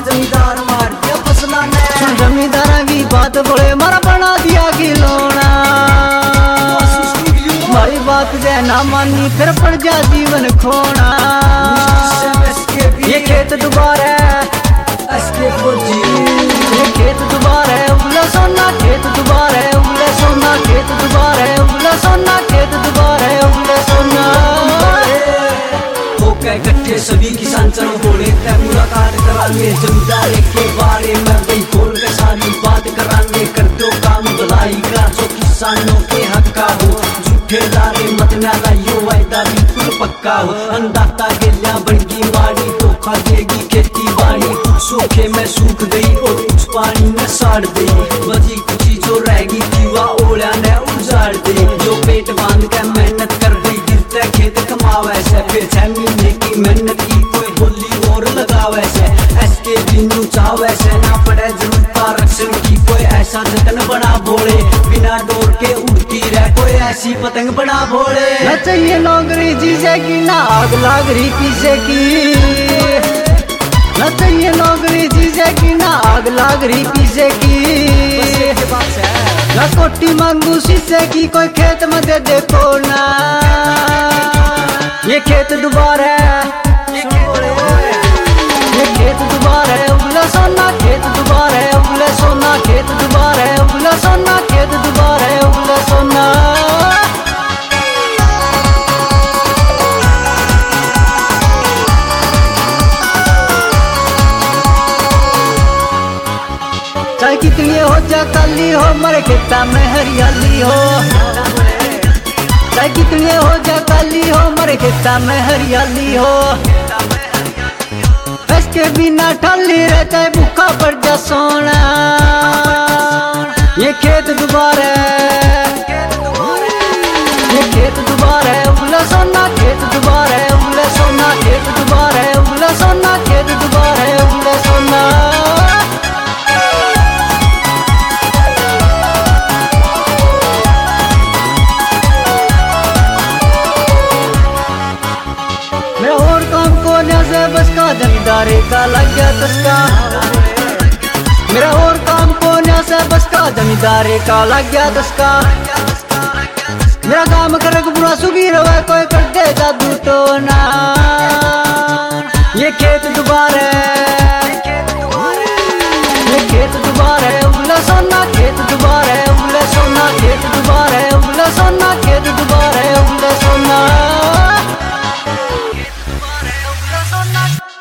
जमींदार मार दिया फसला ने। सुन जमींदारा की बात बोले मारा बना दिया खिलौना। हमारी बात जय ना मानी फिर पड़ जा जीवन खोना। ये खेत दोबारा ये खेत दोबारा उगला सोना, खेत दोबारा उगला सोना, खेत दोबारा उगला सोना, खेत दोबारा उगला सोना। होके इकट्ठे सभी किसान चलो बोले तय मुलाकात करांगे। जमींदार के बारे में भाई खोल के सारी बात करांगे। कर दो काम भलाई का जो किसानों के हक का हो। झूठे लारे मत ना लाइयो वायदा बिल्कुल पक्का हो। अन्नदाता गेलिया बड़गी मारी धोखा देगी खेती बाड़ी। सूखे में सूख गई और कुछ पानी में साड़ दी। बची कुची जो रहेगी दीवा ओला ने उजाड़ दी। जो पेट बांध के मेहनत कर गई गिरते खेत कमावे से। फिर 6 महीने की मेहनत की कोई बोली और लगावे से। ऐसे बिनु चावे से ना पड़े जरूरत रक्षण की। कोई ऐसा जतन बना भोले बिना डोर के उड़ती रह। कोई ऐसी पतंग बना भोले न चाहिए नौकरी जीजे की ना आग लाग रही पीछे की। न चाहिए नौकरी जीजे की ना आग लाग रही पीछे की। न कोटी मांगू शीशे की कोई खेत में दे देखो ना। ये खेत दोबारा ये खेत दोबारा उगला सोना, खेत दोबारा उगला सोना, खेत दोबारा उगला सोना, खेत दोबारा उगला सोना। चाहे कितनी हो जा काली हो मरे खेता में हरियाली हो। चाहे कितनी हो जा काली हो मरे खेता में हरियाली हो। इसके बिना ठाली रहता है भूखा पड़ जा सोना। ये खेत दोबारा ये खेत दोबारा उगला सोना, खेत दोबारा उगला सोना, खेत दोबारा उगला सोना, खेत दोबारा उगला सोना। मेरा और काम कोने से बस का जमींदारे का लग गया तस्का। मेरा और काम कोने से बस का जमींदारे का लग गया तस्का। मेरा काम कर बुरा सुखी रवा कोई कर दे जादू तो ना। ये खेत दोबारा ये खेत दोबारा उगला सोना, खेत दोबारा उगला सोना, खेत दोबारा उगला सोना, खेत दोबारा उगला सोना।